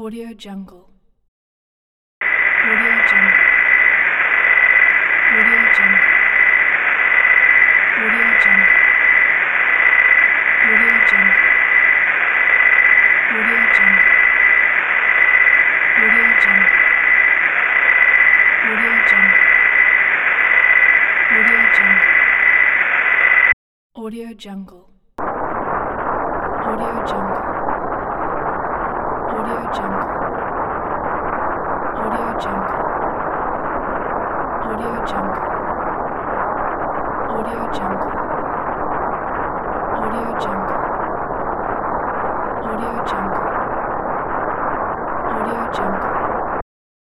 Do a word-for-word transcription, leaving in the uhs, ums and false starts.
Audio Jungle. Audio Jungle. Audio Jungle. Audio Jungle. Audio Jungle. Audio Jungle. Audio Jungle. Audio Jungle. Audio Jungle. Audio Jungle. Audio Jungle. Audio Jungle. Audio Jungle. Audio Jungle. Audio Jungle.